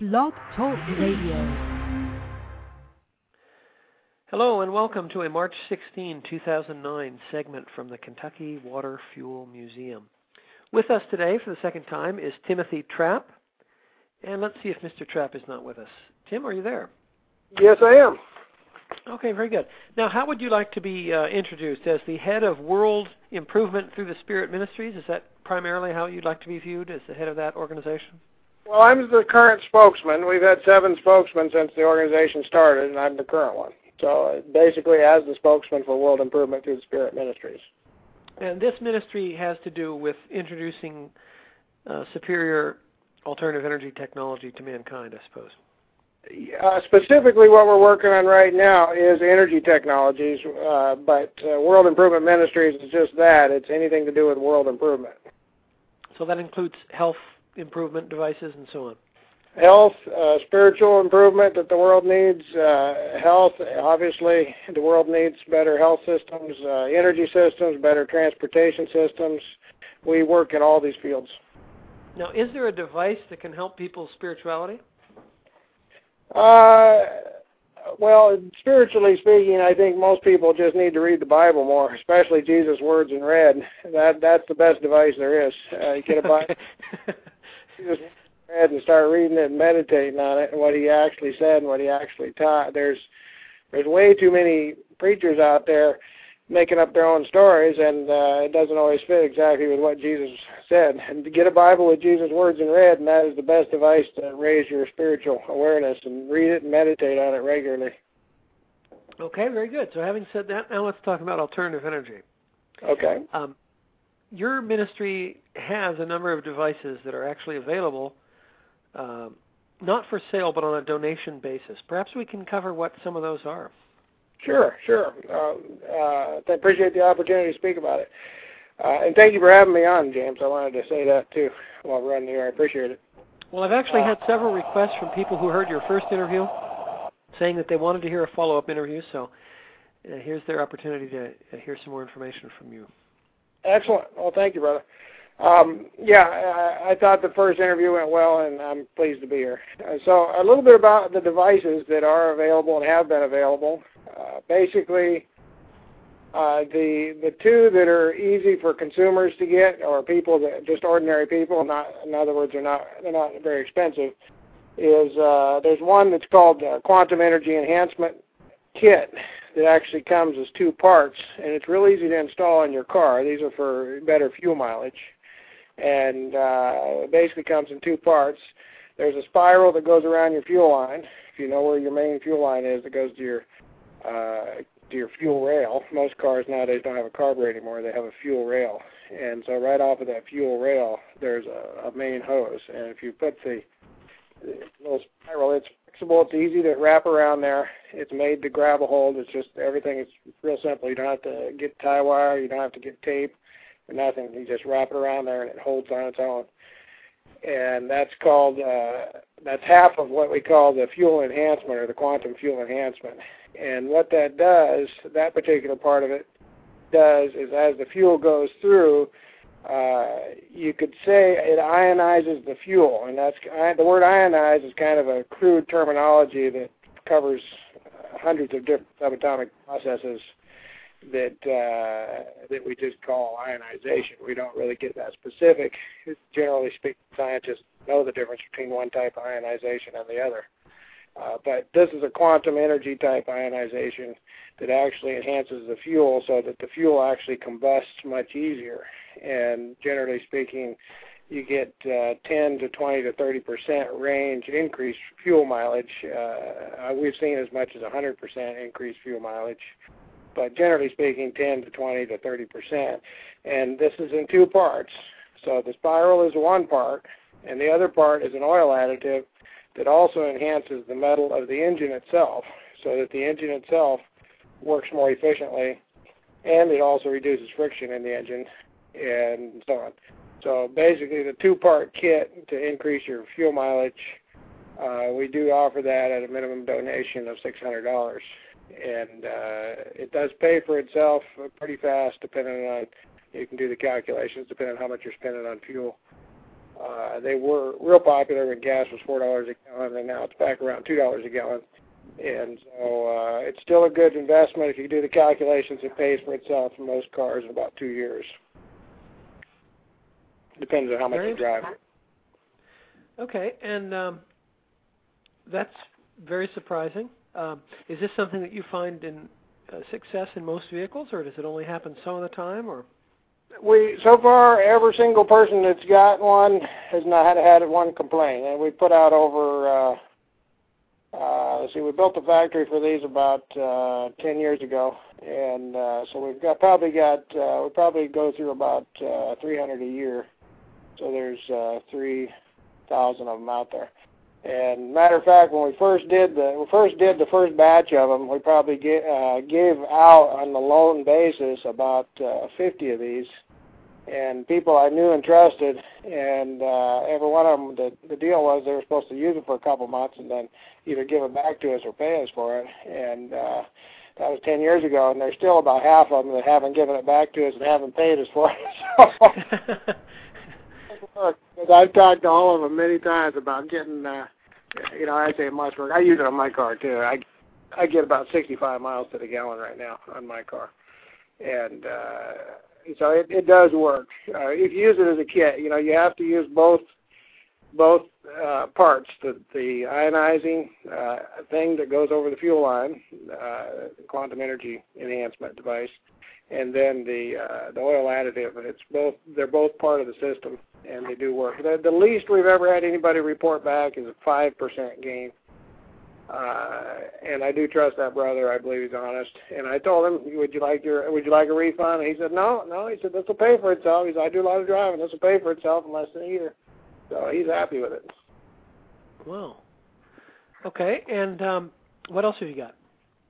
Blog Talk Radio. Hello and welcome to a March 16, 2009 segment from the Kentucky Water Fuel Museum. With us today for the second time is Timothy Trapp. And let's see if Mr. Trapp is not with us. Tim, are you there? Yes, I am. Okay, very good. Now, how would you like to be introduced? As the head of World Improvement Through the Spirit Ministries? Is that primarily how you'd like to be viewed, as the head of that organization? Well, I'm the current spokesman. We've had 7 spokesmen since the organization started, and I'm the current one. So basically as the spokesman for World Improvement Through the Spirit Ministries. And this ministry has to do with introducing superior alternative energy technology to mankind, I suppose. Specifically what we're working on right now is energy technologies, but World Improvement Ministries is just that. It's anything to do with world improvement. So that includes health improvement devices and so on. Health, spiritual improvement that the world needs, health, obviously the world needs better health systems, energy systems, better transportation systems. We work in all these fields. Now, is there a device that can help people's spirituality? Well, spiritually speaking, I think most people just need to read the Bible more, especially Jesus' words in red. That's the best device there is. You get a Bible, Jesus' read and start reading it and meditating on it and what he actually said and what he actually taught. There's way too many preachers out there making up their own stories, and it doesn't always fit exactly with what Jesus said. And to get a Bible with Jesus' words in red, and that is the best device to raise your spiritual awareness, and read it and meditate on it regularly. Okay, very good. So having said that, now let's talk about alternative energy. Okay. Your ministry has a number of devices that are actually available, not for sale, but on a donation basis. Perhaps we can cover what some of those are. Sure. I appreciate the opportunity to speak about it. And thank you for having me on, James. I wanted to say that, too, while we're on the air. I appreciate it. Well, I've actually had several requests from people who heard your first interview saying that they wanted to hear a follow-up interview, so here's their opportunity to hear some more information from you. Excellent. Well, thank you, brother. I thought the first interview went well, and I'm pleased to be here. So a little bit about the devices that are available and have been available. Basically, the two that are easy for consumers to get, or people that just ordinary people, not in other words, they're not very expensive. Is there's one that's called Quantum Energy Enhancement Kit that actually comes as 2 parts, and it's real easy to install in your car. These are for better fuel mileage, and basically comes in 2 parts. There's a spiral that goes around your fuel line. If you know where your main fuel line is, it goes to your fuel rail. Most cars nowadays don't have a carburetor anymore. They have a fuel rail. And so right off of that fuel rail, there's a main hose. And if you put the little spiral, it's flexible. It's easy to wrap around there. It's made to grab a hold. It's just everything is real simple. You don't have to get tie wire. You don't have to get tape or nothing. You just wrap it around there, and it holds on its own. And that's called, that's half of what we call the fuel enhancement, or the quantum fuel enhancement. And what that does, that particular part of it does, is as the fuel goes through, you could say it ionizes the fuel. And that's the word ionize is kind of a crude terminology that covers hundreds of different subatomic processes that we just call ionization. We don't really get that specific. Generally speaking, scientists know the difference between one type of ionization and the other. But this is a quantum energy type ionization that actually enhances the fuel so that the fuel actually combusts much easier. And generally speaking, you get 10 to 20 to 30% range increased fuel mileage. We've seen as much as 100% increased fuel mileage. But generally speaking, 10 to 20 to 30%. And this is in 2 parts. So the spiral is 1 part, and the other part is an oil additive that also enhances the metal of the engine itself, so that the engine itself works more efficiently, and it also reduces friction in the engine, and so on. So basically, the 2-part kit to increase your fuel mileage, we do offer that at a minimum donation of $600. And it does pay for itself pretty fast, depending on, you can do the calculations, depending on how much you're spending on fuel. They were real popular when gas was $4 a gallon, and now it's back around $2 a gallon. And so it's still a good investment. If you do the calculations, it pays for itself for most cars in about 2 years. Depends on how much you drive. Okay, and that's very surprising. Is this something that you find in success in most vehicles, or does it only happen some of the time? Or So far, every single person that's got one has not had one complaint. And we put out over, we built the factory for these about 10 years ago. And so we probably go through about 300 a year. So there's 3,000 of them out there. And matter of fact, when we first did the first batch of them, we probably gave out on the loan basis about 50 of these, and people I knew and trusted. And every one of them, the deal was they were supposed to use it for a couple months and then either give it back to us or pay us for it. And that was 10 years ago, and there's still about half of them that haven't given it back to us and haven't paid us for it. So, I've talked to all of them many times about getting, I say it must work. I use it on my car too. I get about 65 miles to the gallon right now on my car, and so it does work. If you use it as a kit, you have to use both parts: the ionizing thing that goes over the fuel line, the quantum energy enhancement device, and then the oil additive. And they're both part of the system. And they do work. The least we've ever had anybody report back is a 5% gain. And I do trust that brother. I believe he's honest. And I told him, would you like a refund? And he said, no. He said, this will pay for itself. He said, I do a lot of driving. This will pay for itself in less than a year. So he's happy with it. Wow. Okay. And what else have you got?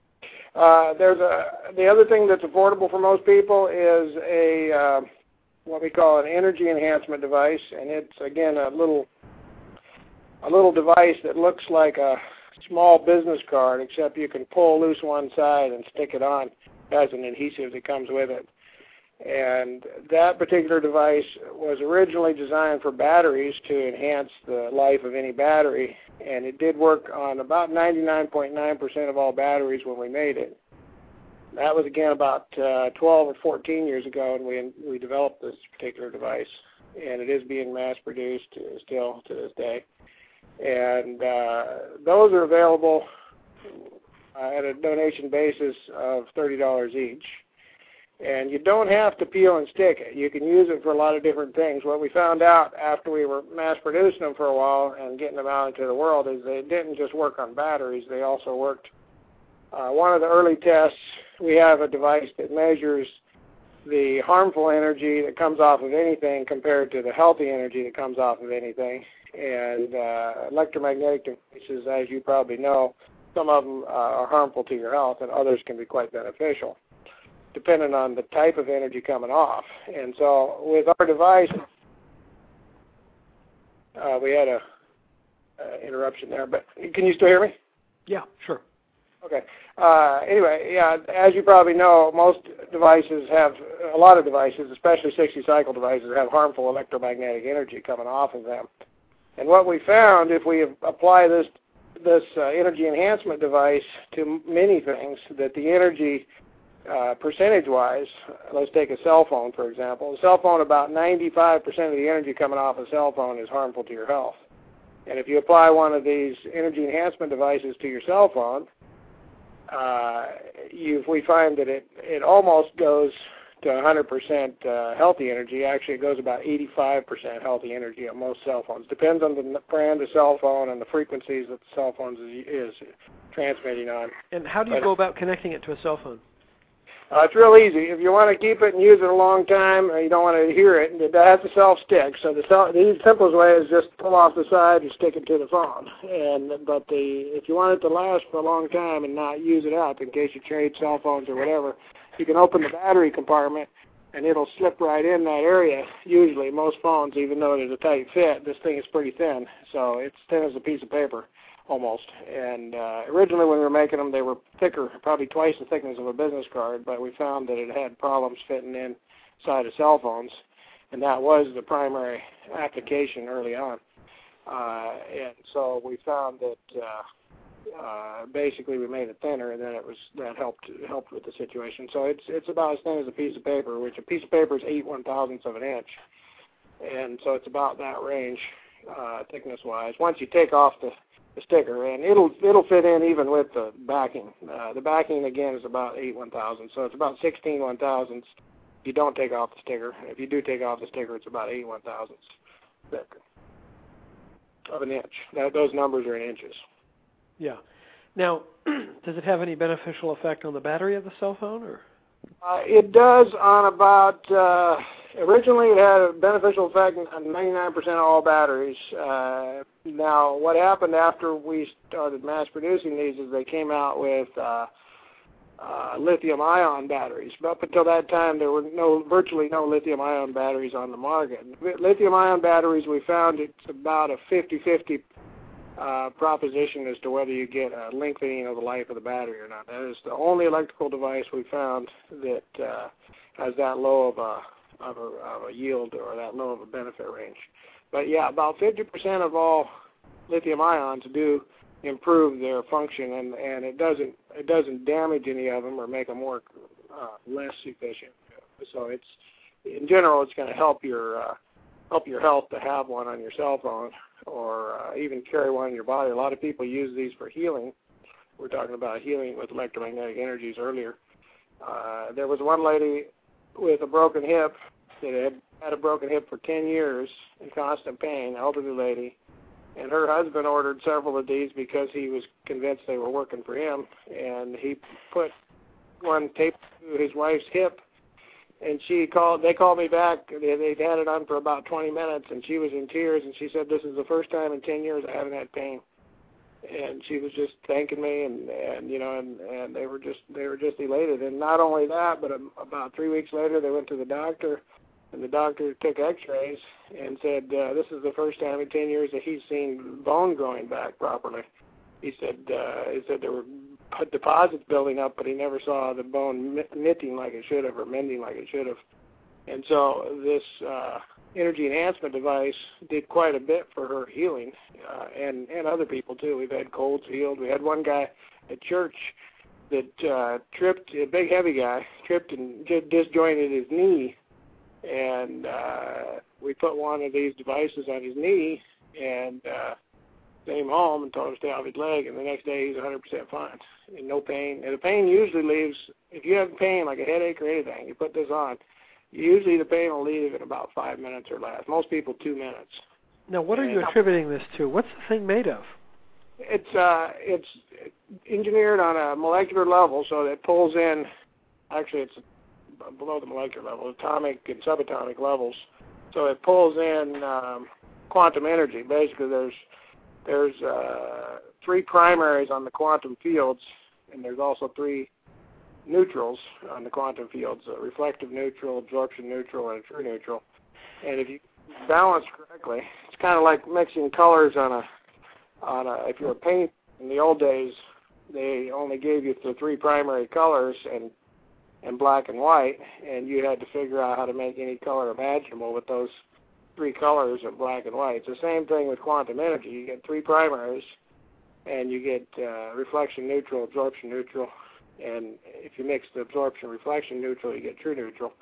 The other thing that's affordable for most people is what we call an energy enhancement device, and it's again a little device that looks like a small business card, except you can pull loose one side and stick it on. It has an adhesive that comes with it. And that particular device was originally designed for batteries to enhance the life of any battery, and it did work on about 99.9% of all batteries when we made it. That was, again, about 12 or 14 years ago, and we developed this particular device, and it is being mass-produced still to this day. And those are available at a donation basis of $30 each. And you don't have to peel and stick it. You can use it for a lot of different things. What we found out after we were mass-producing them for a while and getting them out into the world is they didn't just work on batteries. They also worked one of the early tests, we have a device that measures the harmful energy that comes off of anything compared to the healthy energy that comes off of anything. And electromagnetic devices, as you probably know, some of them are harmful to your health and others can be quite beneficial, depending on the type of energy coming off. And so with our device, we had a interruption there, but can you still hear me? Yeah, sure. Okay. Anyway, yeah, as you probably know, most devices a lot of devices, especially 60-cycle devices, have harmful electromagnetic energy coming off of them. And what we found, if we apply this energy enhancement device to many things, that the energy percentage-wise, let's take a cell phone, for example. A cell phone, about 95% of the energy coming off a cell phone is harmful to your health. And if you apply one of these energy enhancement devices to your cell phone, we find that it almost goes to 100% healthy energy. Actually, it goes about 85% healthy energy on most cell phones. Depends on the brand of cell phone and the frequencies that the cell phone is transmitting on. And how do you go about connecting it to a cell phone? It's real easy. If you want to keep it and use it a long time, or you don't want to hear it, it has a self-stick. So the simplest way is just pull off the side and stick it to the phone. But if you want it to last for a long time and not use it up in case you trade cell phones or whatever, you can open the battery compartment and it'll slip right in that area. Usually, most phones, even though there's a tight fit, this thing is pretty thin. So it's thin as a piece of paper. Almost. And originally when we were making them, they were thicker, probably twice the thickness of a business card, but we found that it had problems fitting inside of cell phones. and that was the primary application early on. And so we found that basically we made it thinner, and then that helped with the situation. So it's about as thin as a piece of paper, which a piece of paper is 8/1,000ths of an inch, and so it's about that range thickness-wise. Once you take off the sticker, and it'll fit in even with the backing. The backing again is about 8/1,000ths, so it's about 16/1,000ths. If you don't take off the sticker, if you do take off the sticker, it's about 8/1,000ths thick of an inch. Those numbers are in inches. Yeah. Now, does it have any beneficial effect on the battery of the cell phone, or? It does on about. Originally, it had a beneficial effect on 99% of all batteries. Now, what happened after we started mass producing these is they came out with lithium-ion batteries. But up until that time, there were virtually no lithium-ion batteries on the market. Lithium-ion batteries, we found it's about a 50-50 proposition as to whether you get a lengthening of the life of the battery or not. That is the only electrical device we found that has that low of a yield or that low of a benefit range. But yeah, about 50% of all lithium ions do improve their function, and it doesn't damage any of them or make them work less efficient. So it's in general, it's going to help your health to have one on your cell phone or even carry one in your body. A lot of people use these for healing. We're talking about healing with electromagnetic energies earlier. There was one lady with a broken hip that had a broken hip for 10 years in constant pain, elderly lady, and her husband ordered several of these because he was convinced they were working for him, and he put one taped to his wife's hip, and they called me back. They'd had it on for about 20 minutes, and she was in tears, and she said, "This is the first time in 10 years I haven't had pain." And she was just thanking me, and they were just elated. And not only that, but about 3 weeks later, they went to the doctor, and the doctor took X-rays and said this is the first time in 10 years that he's seen bone growing back properly. He said there were deposits building up, but he never saw the bone knitting like it should have or mending like it should have. And so this energy enhancement device did quite a bit for her healing, and other people too. We've had colds healed. We had one guy at church that tripped, a big heavy guy, tripped and disjointed his knee, and we put one of these devices on his knee and sent him home and told him to stay off his leg, and the next day he's 100% fine and no pain. And the pain usually leaves, if you have pain like a headache or anything, you put this on, usually the pain will leave in about 5 minutes or less. Most people 2 minutes. Now, what are you attributing this to? What's the thing made of? It's engineered on a molecular level, so that it pulls in. Actually, it's below the molecular level, atomic and subatomic levels. So it pulls in quantum energy. Basically, there's 3 primaries on the quantum fields, and there's also 3 neutrals on the quantum fields: a reflective neutral, absorption neutral, and a true neutral. And if you balance correctly, it's kind of like mixing colors on a. If you're a paint, in the old days, they only gave you the 3 primary colors and black and white, and you had to figure out how to make any color imaginable with those 3 colors of black and white. It's the same thing with quantum energy. You get 3 primaries, and you get reflection neutral, absorption neutral, and if you mix the absorption reflection neutral, you get true neutral.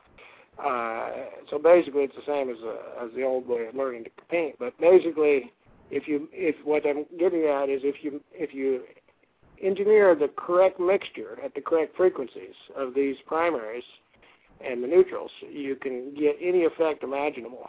So basically, it's the same as the old way of learning to paint. But basically, if what I'm getting at is if you engineer the correct mixture at the correct frequencies of these primaries and the neutrals, you can get any effect imaginable.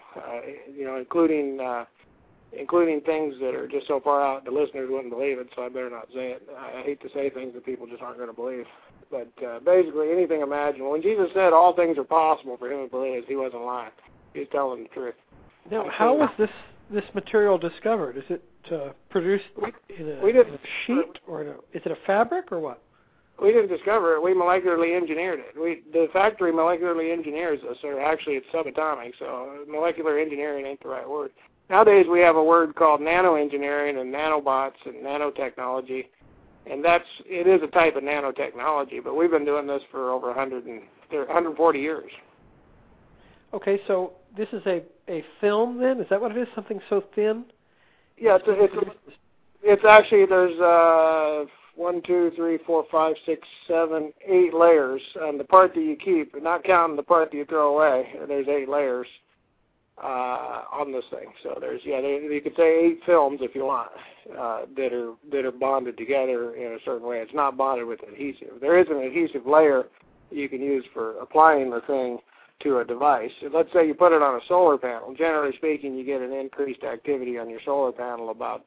Including things that are just so far out the listeners wouldn't believe it, so I better not say it. I hate to say things that people just aren't going to believe. But basically, anything imaginable. When Jesus said all things are possible for him who believes, he wasn't lying. He was telling the truth. Now, how was this material discovered? Is it produced in a sheet, or is it a fabric, or what? We didn't discover it. We molecularly engineered it. The factory molecularly engineers us, or actually it's subatomic, so molecular engineering ain't the right word. Nowadays we have a word called nanoengineering and nanobots and nanotechnology, and it is a type of nanotechnology, but we've been doing this for over 140 years. Okay, so this is a film then? Is that what it is? Something so thin? Yeah, it's actually, there's 1, 2, 3, 4, 5, 6, 7, 8 layers on the part that you keep, not counting the part that you throw away. There's 8 layers on this thing. So there's, you could say 8 films if you want that are bonded together in a certain way. It's not bonded with adhesive. There is an adhesive layer you can use for applying the thing to a device. Let's say you put it on a solar panel. Generally speaking, you get an increased activity on your solar panel about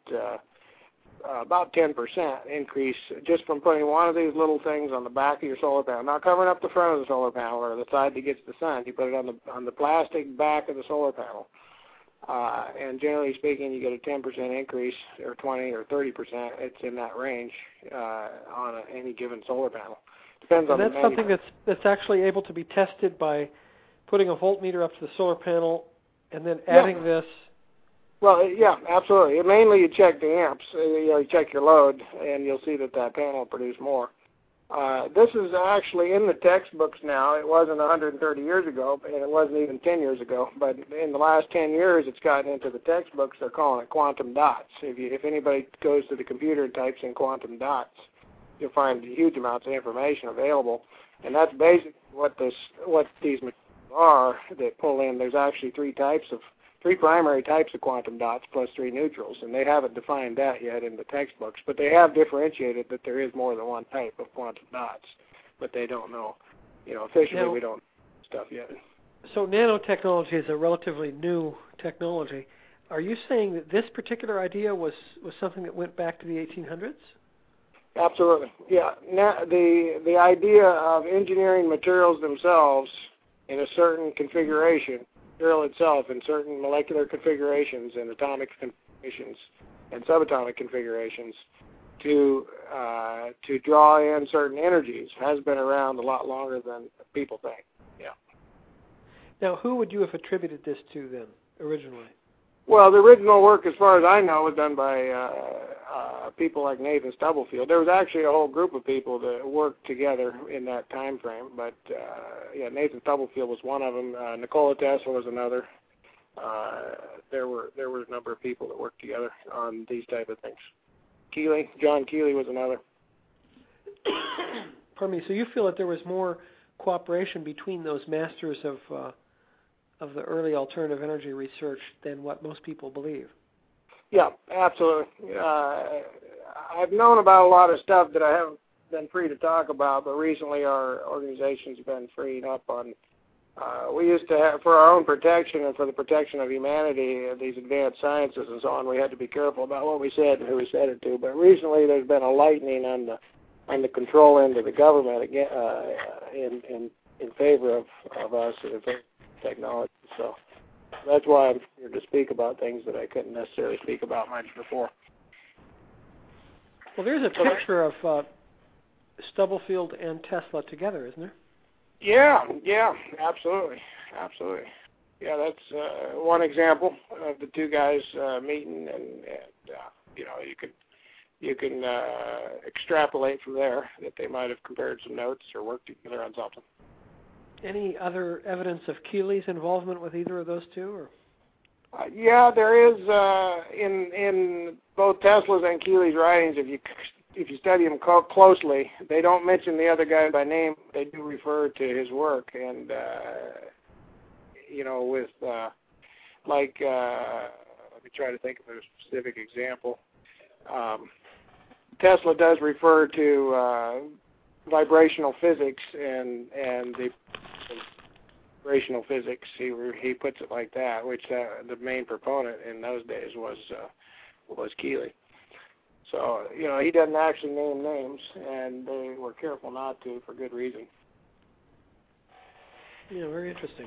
10% increase just from putting one of these little things on the back of your solar panel, not covering up the front of the solar panel or the side that gets the sun. You put it on the plastic back of the solar panel, and generally speaking, you get a 10% increase, or 20 or 30%. It's in that range on any given solar panel. Depends on the manufacturer. That's something that's actually able to be tested by putting a voltmeter up to the solar panel and then adding this. Well, yeah, absolutely. Mainly you check the amps. You check your load, and you'll see that panel will produce more. This is actually in the textbooks now. It wasn't 130 years ago, and it wasn't even 10 years ago. But in the last 10 years, it's gotten into the textbooks. They're calling it quantum dots. If anybody goes to the computer and types in quantum dots, you'll find huge amounts of information available. And that's basically what these materials are that pull in. There's actually three primary types of quantum dots plus 3 neutrals, and they haven't defined that yet in the textbooks, but they have differentiated that there is more than one type of quantum dots, but they don't know. Officially we don't know stuff yet. So nanotechnology is a relatively new technology. Are you saying that this particular idea was something that went back to the 1800s? Absolutely, yeah. The idea of engineering materials themselves in a certain configuration, material itself in certain molecular configurations and atomic configurations and subatomic configurations to draw in certain energies has been around a lot longer than people think. Yeah. Now, who would you have attributed this to then, originally? Well, the original work, as far as I know, was done by people like Nathan Stubblefield. There was actually a whole group of people that worked together in that time frame, but Nathan Stubblefield was one of them. Nikola Tesla was another. There were a number of people that worked together on these type of things. John Keeley was another. Pardon me. So you feel that there was more cooperation between those masters of the early alternative energy research than what most people believe? Yeah, absolutely. I've known about a lot of stuff that I haven't been free to talk about, but recently our organization's been freed up on. We used to have, for our own protection and for the protection of humanity, these advanced sciences and so on, we had to be careful about what we said and who we said it to. But recently there's been a lightening on the control end of the government again, in favor of us and in favor of technology. So that's why I'm here to speak about things that I couldn't necessarily speak about much before. Well, there's a picture of Stubblefield and Tesla together, isn't there? Yeah, absolutely. Yeah, that's one example of the two guys meeting, and you can extrapolate from there that they might have compared some notes or worked together on something. Any other evidence of Keeley's involvement with either of those two? Or? Yeah, there is in both Tesla's and Keeley's writings. If you study them closely, they don't mention the other guy by name. They do refer to his work, and with let me try to think of a specific example. Tesla does refer to vibrational physics and the vibrational physics. He puts it like that, which the main proponent in those days was Keeley. So he doesn't actually name names, and they were careful not to for good reason. Yeah, very interesting.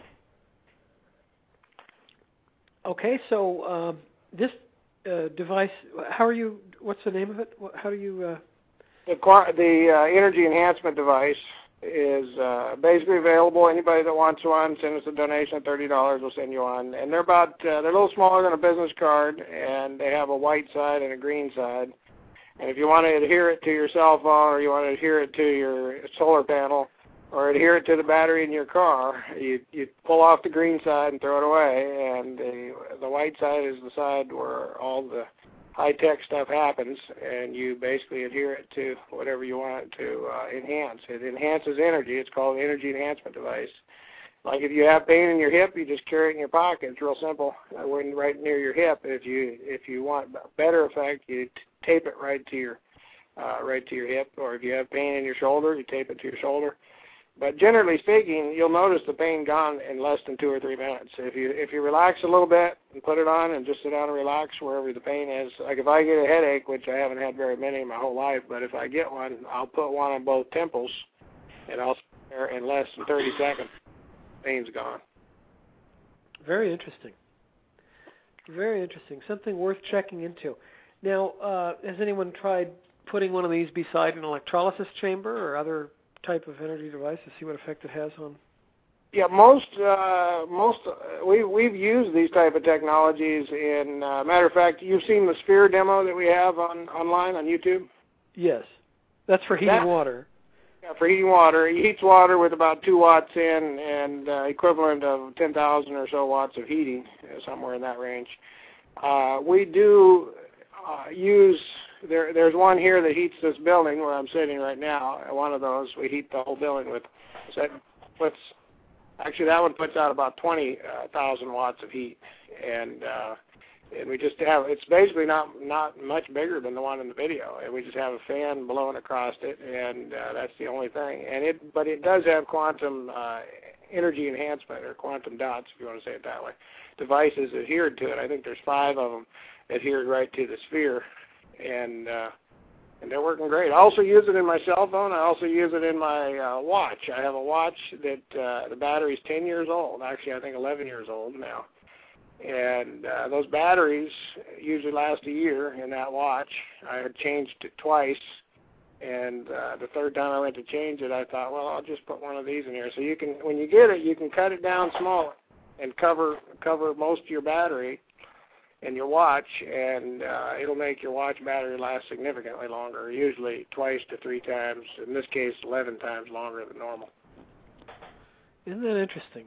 Okay, so this device, what's the name of it? How do you... The energy enhancement device is basically available. Anybody that wants one, send us a donation of $30. We'll send you one. And they're a little smaller than a business card, and they have a white side and a green side. And if you want to adhere it to your cell phone or you want to adhere it to your solar panel, or adhere it to the battery in your car, you pull off the green side and throw it away, and the white side is the side where all the high-tech stuff happens, and you basically adhere it to whatever you want it to enhance. It enhances energy. It's called an energy enhancement device. Like if you have pain in your hip, you just carry it in your pocket. It's real simple. Right near your hip. If you want better effect, you tape it right to your hip. Or if you have pain in your shoulder, you tape it to your shoulder. But generally speaking, you'll notice the pain gone in less than 2 or 3 minutes. If you relax a little bit and put it on and just sit down and relax wherever the pain is. Like if I get a headache, which I haven't had very many in my whole life, but if I get one, I'll put one on both temples, and I'll sit there in less than 30 seconds. Pain's gone. Very interesting. Very interesting. Something worth checking into. Now, has anyone tried putting one of these beside an electrolysis chamber or other type of energy device to see what effect it has on? Yeah, we've used these type of technologies. In matter of fact, you've seen the Sphere demo that we have online on YouTube. Yes, that's for heating water. Yeah, for heating water. He heats water with about 2 watts in and equivalent of 10,000 or so watts of heating, somewhere in that range. We do use, there's one here that heats this building where I'm sitting right now. One of those we heat the whole building with. So that one puts out about 20,000 watts of heat. And we just have, it's basically not much bigger than the one in the video, and we just have a fan blowing across it, and that's the only thing. But it does have quantum energy enhancement, or quantum dots, if you want to say it that way, devices adhered to it. I think there's 5 of them adhered right to the Sphere, and they're working great. I also use it in my cell phone. I also use it in my watch. I have a watch that the battery's 10 years old. Actually, I think 11 years old now. And those batteries usually last a year in that watch. I had changed it twice, and the third time I went to change it, I thought, well, I'll just put one of these in here. So you can, when you get it, you can cut it down small and cover most of your battery in your watch, and it'll make your watch battery last significantly longer, usually 2 to 3 times, in this case 11 times longer than normal. Isn't that interesting?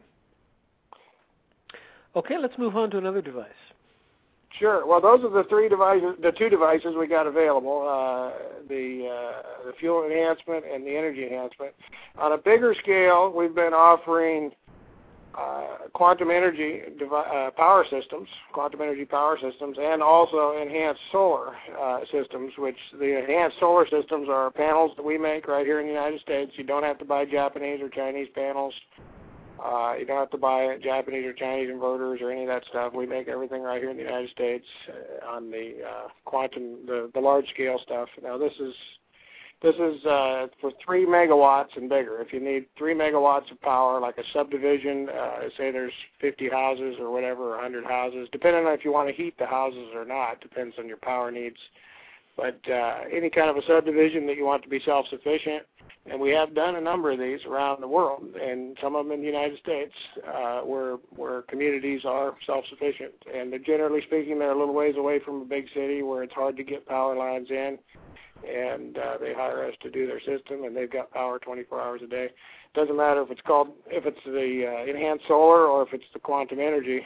Okay, let's move on to another device. Sure. Well, those are the 2 devices we got available, the fuel enhancement and the energy enhancement. On a bigger scale, we've been offering quantum energy power systems, and also enhanced solar systems, which the enhanced solar systems are panels that we make right here in the United States. You don't have to buy Japanese or Chinese panels. You don't have to buy Japanese or Chinese inverters or any of that stuff. We make everything right here in the United States on the quantum, the large scale stuff. Now this is for 3 megawatts and bigger. If you need 3 megawatts of power, like a subdivision, say there's 50 houses or whatever, or 100 houses, depending on if you want to heat the houses or not, depends on your power needs. But any kind of a subdivision that you want to be self-sufficient, and we have done a number of these around the world, and some of them in the United States, where communities are self-sufficient. And generally speaking, they're a little ways away from a big city where it's hard to get power lines in, and they hire us to do their system, and they've got power 24 hours a day. Doesn't matter if it's the enhanced solar or if it's the quantum energy.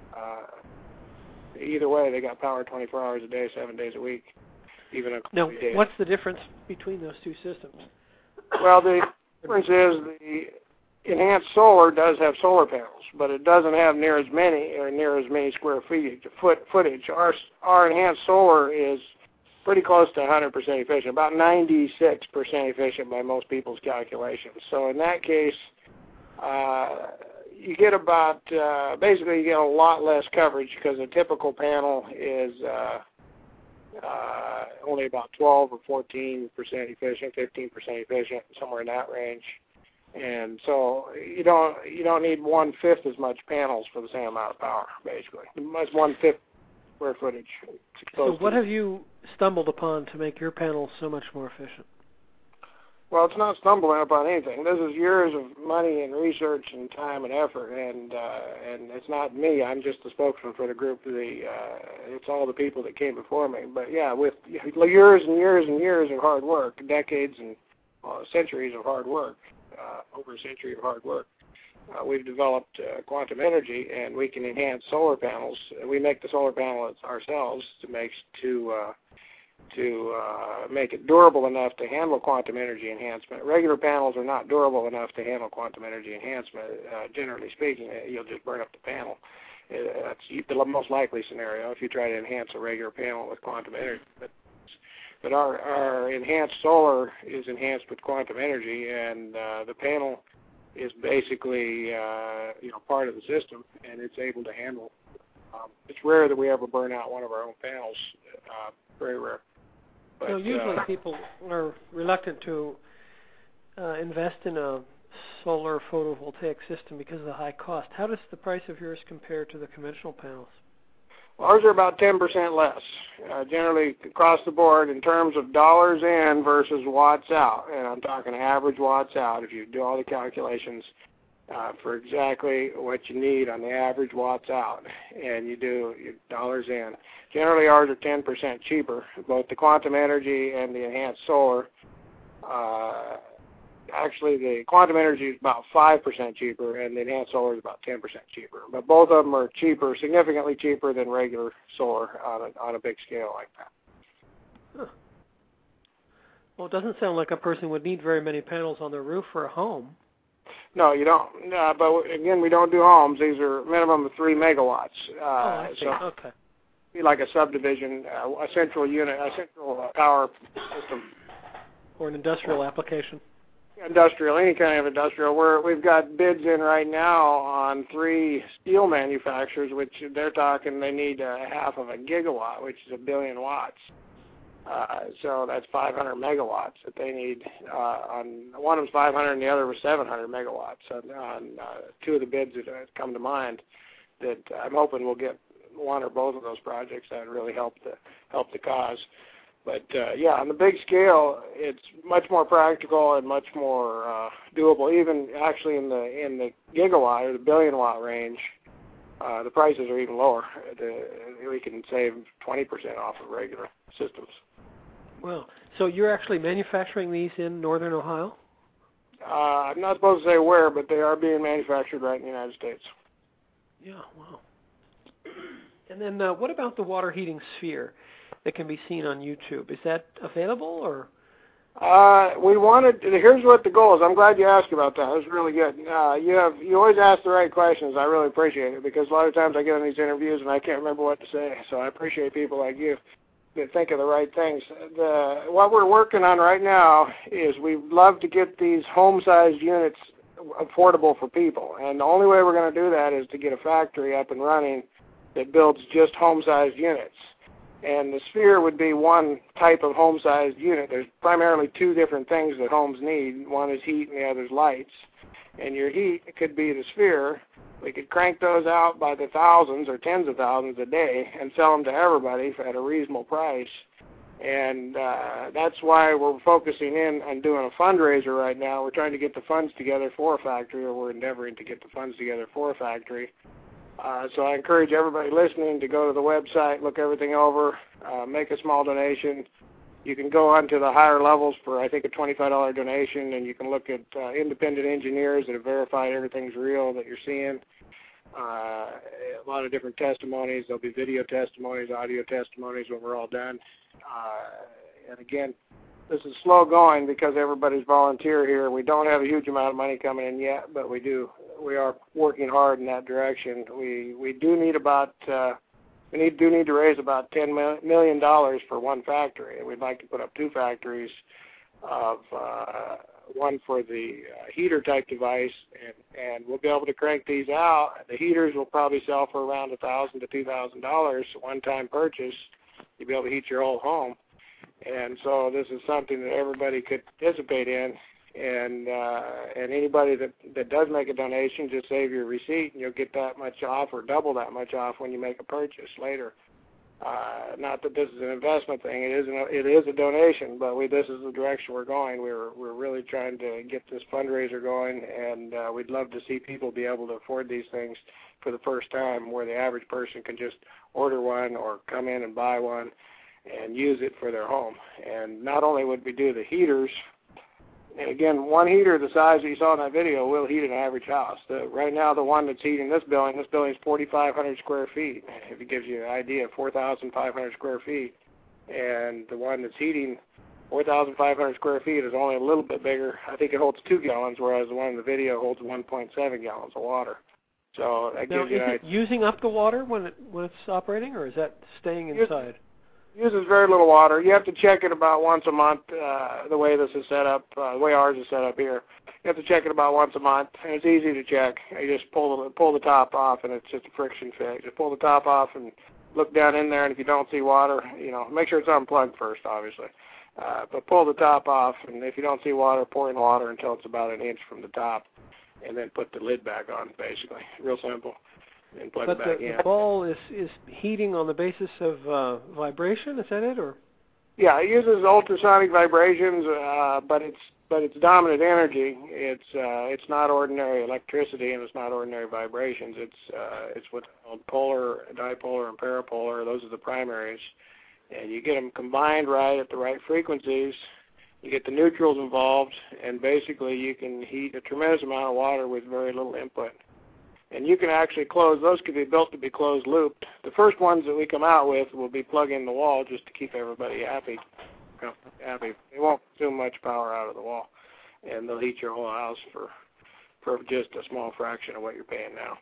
Either way, they got power 24 hours a day, 7 days a week, even a Now, day. what's the difference between those 2 systems? Well, the difference is the enhanced solar does have solar panels, but it doesn't have near as many square footage. Our enhanced solar is pretty close to 100% efficient, about 96% efficient by most people's calculations. So in that case, you get about, basically you get a lot less coverage because a typical panel is only about 12 or 14% efficient, 15% efficient, somewhere in that range. And so you don't need 1/5 as much panels for the same amount of power, basically. It's 1/5 square footage. So what have you stumbled upon to make your panels so much more efficient? Well, it's not stumbling upon anything. This is years of money and research and time and effort, and it's not me. I'm just the spokesman for the group. It's all the people that came before me. But yeah, with years and years and years of hard work, decades and centuries of hard work, over a century of hard work, we've developed quantum energy, and we can enhance solar panels. We make the solar panel ourselves to make it durable enough to handle quantum energy enhancement. Regular panels are not durable enough to handle quantum energy enhancement. Generally speaking, you'll just burn up the panel. That's the most likely scenario if you try to enhance a regular panel with quantum energy. But our enhanced solar is enhanced with quantum energy, and the panel is basically part of the system, and it's able to handle. It's rare that we ever burn out one of our own panels. Very rare. But, usually people are reluctant to invest in a solar photovoltaic system because of the high cost. How does the price of yours compare to the conventional panels? Ours are about 10% less, generally across the board in terms of dollars in versus watts out. And I'm talking average watts out. If you do all the calculations for exactly what you need on the average watts out, and you do your dollars in. Generally, ours are 10% cheaper, both the quantum energy and the enhanced solar. Actually, the quantum energy is about 5% cheaper, and the enhanced solar is about 10% cheaper. But both of them are cheaper, significantly cheaper than regular solar on a big scale like that. Huh. Well, it doesn't sound like a person would need very many panels on their roof for a home. No, you don't. But again, we don't do homes. These are minimum of 3 megawatts. I see. So okay. Be like a subdivision, a central unit, a central power system. Or an industrial application. Industrial, any kind of industrial. We've got bids in right now on 3 steel manufacturers, which they're talking they need half of a gigawatt, which is 1 billion watts. So that's 500 megawatts that they need. On one of them's 500, and the other was 700 megawatts. On 2 of the bids that come to mind, that I'm hoping we'll get one or both of those projects. That would really help the cause. But on the big scale, it's much more practical and much more doable. Even actually in the gigawatt or the billion watt range, the prices are even lower. We can save 20% off of regular systems. Well, so you're actually manufacturing these in northern Ohio? I'm not supposed to say where, but they are being manufactured right in the United States. Yeah, wow. And then what about the water heating sphere that can be seen on YouTube? Is that available, or? Here's what the goal is. I'm glad you asked about that. It was really good. You always ask the right questions. I really appreciate it, because a lot of times I get in these interviews and I can't remember what to say. So I appreciate people like you that think of the right things. What we're working on right now is we'd love to get these home-sized units affordable for people. And the only way we're going to do that is to get a factory up and running that builds just home-sized units. And the sphere would be one type of home-sized unit. There's primarily 2 different things that homes need. One is heat and the other is lights. And your heat could be the sphere. We could crank those out by the thousands or tens of thousands a day and sell them to everybody at a reasonable price. And that's why we're focusing in on doing a fundraiser right now. We're trying to get the funds together for a factory, or we're endeavoring to get the funds together for a factory. So I encourage everybody listening to go to the website, look everything over, make a small donation. You can go on to the higher levels for, I think, a $25 donation, and you can look at independent engineers that have verified everything's real that you're seeing. A lot of different testimonies. There'll be video testimonies, audio testimonies when we're all done. And again, this is slow going because everybody's volunteer here. We don't have a huge amount of money coming in yet, but we are working hard in that direction. We do need to raise about $10 million for one factory. We'd like to put up 2 factories, of one for the heater type device, and we'll be able to crank these out. The heaters will probably sell for around $1,000 to $2,000, one-time purchase. You'll be able to heat your whole home. And so this is something that everybody could participate in. And anybody that does make a donation, just save your receipt, and you'll get that much off or double that much off when you make a purchase later. Not that this is an investment thing; it is a donation. But this is the direction we're going. We're really trying to get this fundraiser going, and we'd love to see people be able to afford these things for the first time, where the average person can just order one or come in and buy one and use it for their home. And not only would we do the heaters, And again, one heater the size that you saw in that video will heat an average house. Right now, the one that's heating this building is 4,500 square feet. If it gives you an idea, 4,500 square feet. And the one that's heating 4,500 square feet is only a little bit bigger. I think it holds 2 gallons, whereas the one in the video holds 1.7 gallons of water. So that gives you an idea. Is it using up the water when it's operating, or is that staying inside? Uses very little water. You have to check it about once a month. The way this is set up, the way ours is set up here, you have to check it about once a month, and it's easy to check. You just pull the top off, and it's just a friction fix. Just pull the top off and look down in there, and if you don't see water, make sure it's unplugged first, obviously. But pull the top off, and if you don't see water, pour in water until it's about an inch from the top, and then put the lid back on, basically. Real simple. And plug it back in. The ball is heating on the basis of vibration, is that it? Or? Yeah, it uses ultrasonic vibrations, but it's dominant energy. It's not ordinary electricity, and it's not ordinary vibrations. It's what's called polar, dipolar, and parapolar. Those are the primaries. And you get them combined right at the right frequencies. You get the neutrals involved, and basically you can heat a tremendous amount of water with very little input. And you can actually close. Those could be built to be closed looped. The first ones that we come out with will be plug in the wall just to keep everybody happy. They won't consume much power out of the wall, and they'll heat your whole house for just a small fraction of what you're paying now.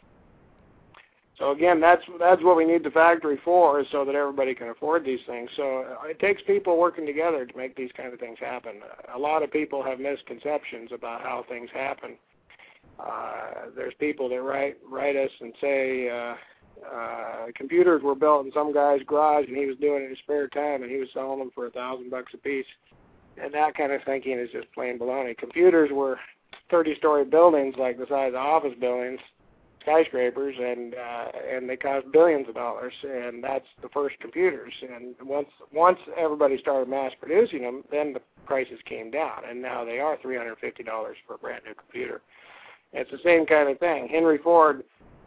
So again, that's what we need the factory for, is so that everybody can afford these things. So it takes people working together to make these kind of things happen. A lot of people have misconceptions about how things happen. There's people that write us and say computers were built in some guy's garage and he was doing it in his spare time and he was selling them for $1,000 a piece. And that kind of thinking is just plain baloney. Computers were 30-story buildings like the size of office buildings, skyscrapers, and they cost billions of dollars. And that's the first computers. And once everybody started mass producing them, then the prices came down, and now they are $350 for a brand new computer. It's the same kind of thing. Henry Ford,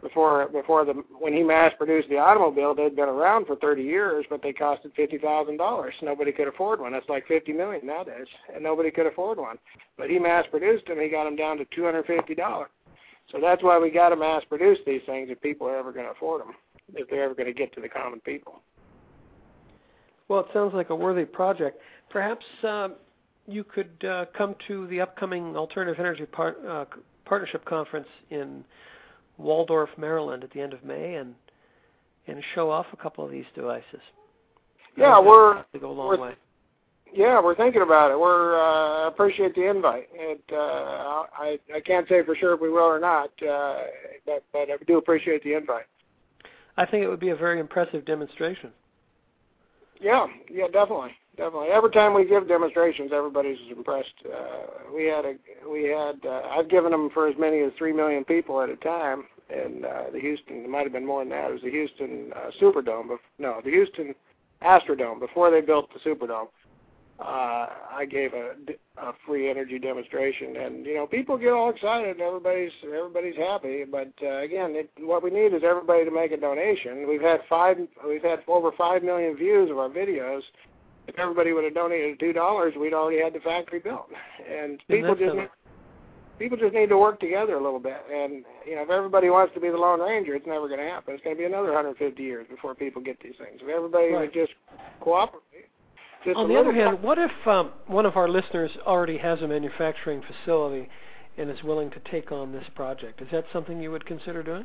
when he mass-produced the automobile, they'd been around for 30 years, but they costed $50,000. Nobody could afford one. That's like $50 million nowadays, and nobody could afford one. But he mass-produced them. He got them down to $250. So that's why we got to mass-produce these things if people are ever going to afford them, if they're ever going to get to the common people. Well, it sounds like a worthy project. Perhaps you could come to the upcoming Alternative Energy Partnership Conference in Waldorf, Maryland at the end of May and show off a couple of these devices. Yeah, they go a long way. Yeah, we're thinking about it. We're appreciate the invite. I can't say for sure if we will or not, but I do appreciate the invite. I think it would be a very impressive demonstration. Yeah, definitely. Every time we give demonstrations, everybody's impressed. I've given them for as many as 3 million people at a time, and the Houston, it might have been more than that. It was the Houston Superdome, the Houston Astrodome before they built the Superdome. I gave a free energy demonstration, and people get all excited, and everybody's happy. But again, what we need is everybody to make a donation. We've had over 5 million views of our videos. If everybody would have donated $2, we'd already had the factory built. And people just need to work together a little bit. And if everybody wants to be the Lone Ranger, it's never going to happen. It's going to be another 150 years before people get these things. If everybody would just cooperate. On the other hand, what if one of our listeners already has a manufacturing facility and is willing to take on this project? Is that something you would consider doing?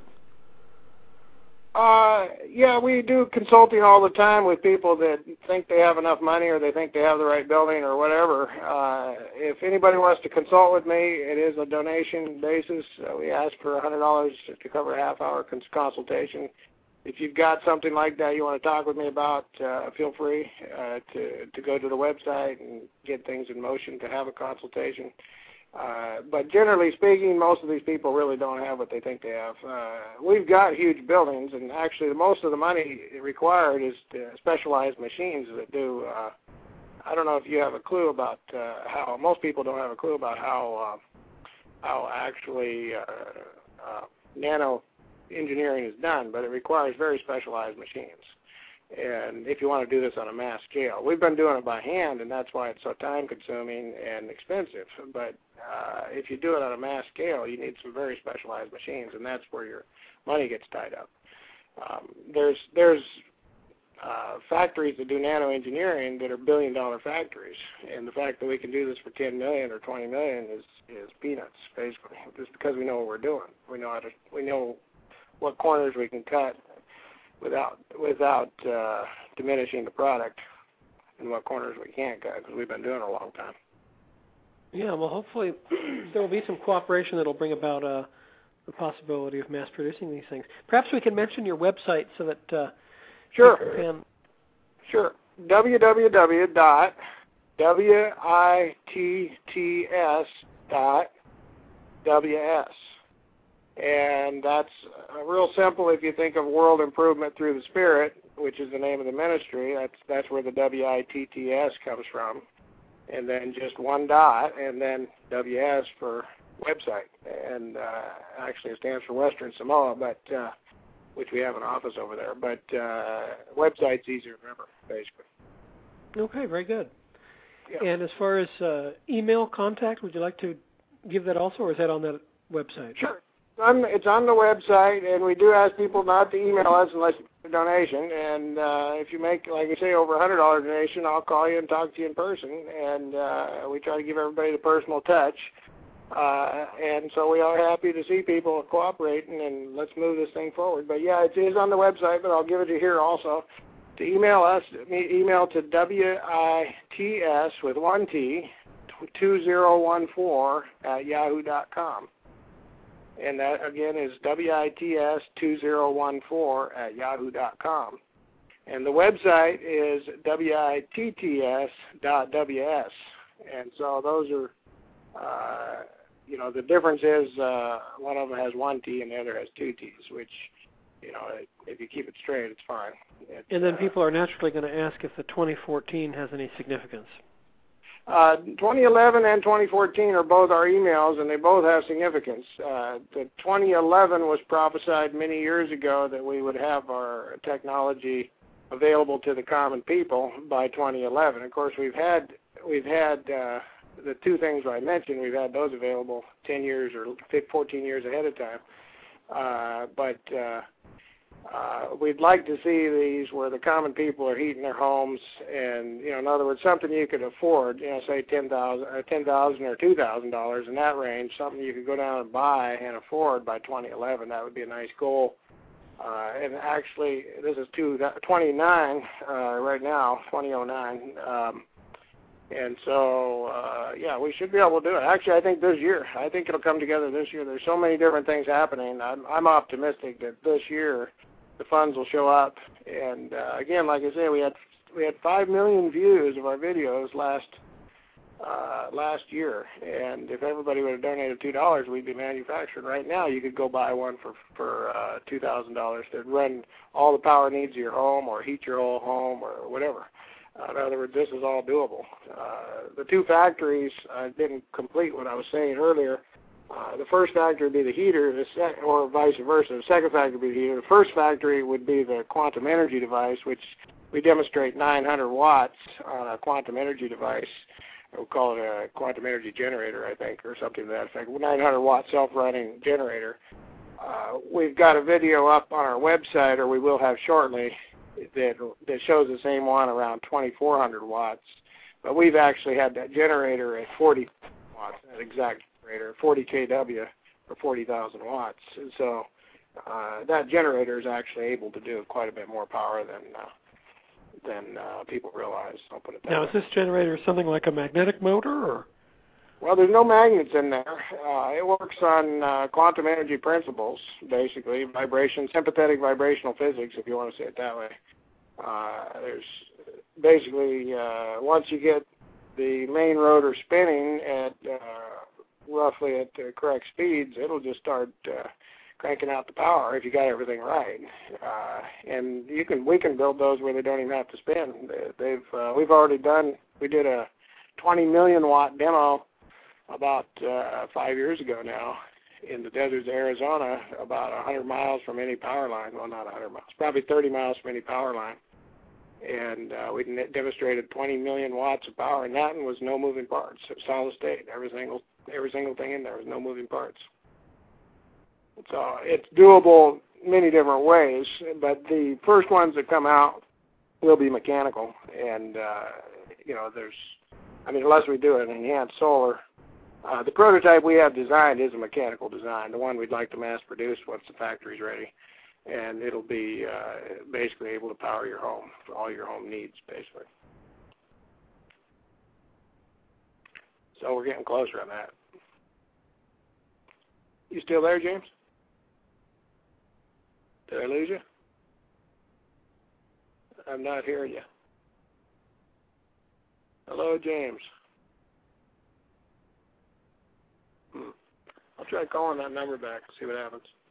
Yeah, we do consulting all the time with people that think they have enough money or they think they have the right building or whatever. If anybody wants to consult with me, it is a donation basis. We ask for $100 to cover a half-hour consultation. If you've got something like that you want to talk with me about, feel free to go to the website and get things in motion to have a consultation. But generally speaking, most of these people really don't have what they think they have. We've got huge buildings, and actually most of the money required is specialized machines that do, I don't know if you have a clue about how, most people don't have a clue about how actually nano engineering is done, but it requires very specialized machines. And if you want to do this on a mass scale, we've been doing it by hand, and that's why it's so time-consuming and expensive. But if you do it on a mass scale, you need some very specialized machines, and that's where your money gets tied up. There's factories that do nanoengineering that are billion-dollar factories, and the fact that we can do this for $10 million or $20 million is peanuts, basically, just because we know what we're doing. We know what corners we can cut without diminishing the product, and what corners we can't cut, because we've been doing it a long time. Yeah, well, hopefully there will be some cooperation that will bring about the possibility of mass producing these things. Perhaps we can mention your website so that Sure. people can... Sure. www.witts.ws. And that's real simple if you think of World Improvement Through the Spirit, which is the name of the ministry. That's where the WITTS comes from. And then just one dot, and then WS for website. And actually it stands for Western Samoa, but which we have an office over there. But website's easier to remember, basically. Okay, very good. Yeah. And as far as email contact, would you like to give that also, or is that on that website? Sure. It's on the website, and we do ask people not to email us unless it's a donation. And if you make, like I say, over $100 donation, I'll call you and talk to you in person. And we try to give everybody the personal touch. And so we are happy to see people cooperating, and let's move this thing forward. But, yeah, it is on the website, but I'll give it to you here also. To email us, email to WITS with one T, 2014 @yahoo.com. And that, again, is WITS 2014 @yahoo.com. And the website is WITTS.ws. And so those are, the difference is one of them has one T and the other has two T's, which, if you keep it straight, it's fine. And then people are naturally going to ask if the 2014 has any significance. 2011 and 2014 are both our emails, and they both have significance. The 2011 was prophesied many years ago that we would have our technology available to the common people by 2011. Of course, we've had the two things I mentioned. We've had those available 10 years or 14 years ahead of time. But we'd like to see these where the common people are heating their homes, and in other words, something you could afford. Say $10,000 or $2,000 in that range, something you could go down and buy and afford by 2011. That would be a nice goal. And actually, this is 29 right now, 2009. And so, we should be able to do it. Actually, I think this year. I think it'll come together this year. There's so many different things happening. I'm optimistic that this year the funds will show up. And again, like I say, we had 5 million views of our videos last year. And if everybody would have donated $2, we'd be manufactured. Right now, you could go buy one for $2,000 to run all the power needs of your home or heat your whole home or whatever. In other words, this is all doable. The two factories, I didn't complete what I was saying earlier. The first factory would be the heater, or vice versa. The second factory would be the heater. The first factory would be the quantum energy device, which we demonstrate 900 watts on a quantum energy device. We'll call it a quantum energy generator, I think, or something to that effect. 900-watt self-running generator. We've got a video up on our website, or we will have shortly, that shows the same one around 2,400 watts. But we've actually had that generator at 40 watts, that exact generator, 40 kW for 40,000 watts. And so that generator is actually able to do quite a bit more power than people realize. I'll put it that way. Now, is this generator something like a magnetic motor, or? Well, there's no magnets in there. It works on quantum energy principles, basically, sympathetic vibrational physics, if you want to say it that way. There's basically, once you get the main rotor spinning at roughly at the correct speeds, it'll just start cranking out the power if you got everything right. And we can build those where they don't even have to spin. We did a 20 million watt demo about 5 years ago now in the deserts of Arizona, about 100 miles from any power line. Well, not 100 miles, probably 30 miles from any power line. And we demonstrated 20 million watts of power in that, and was no moving parts. Solid state, every single thing in there was no moving parts. So it's doable many different ways, but the first ones that come out will be mechanical. And unless we do an enhanced solar, the prototype we have designed is a mechanical design, the one we'd like to mass produce once the factory's ready. And it'll be basically able to power your home for all your home needs, basically. So we're getting closer on that. You still there, James? Did I lose you? I'm not hearing you. Hello, James. I'll try calling that number back, see what happens.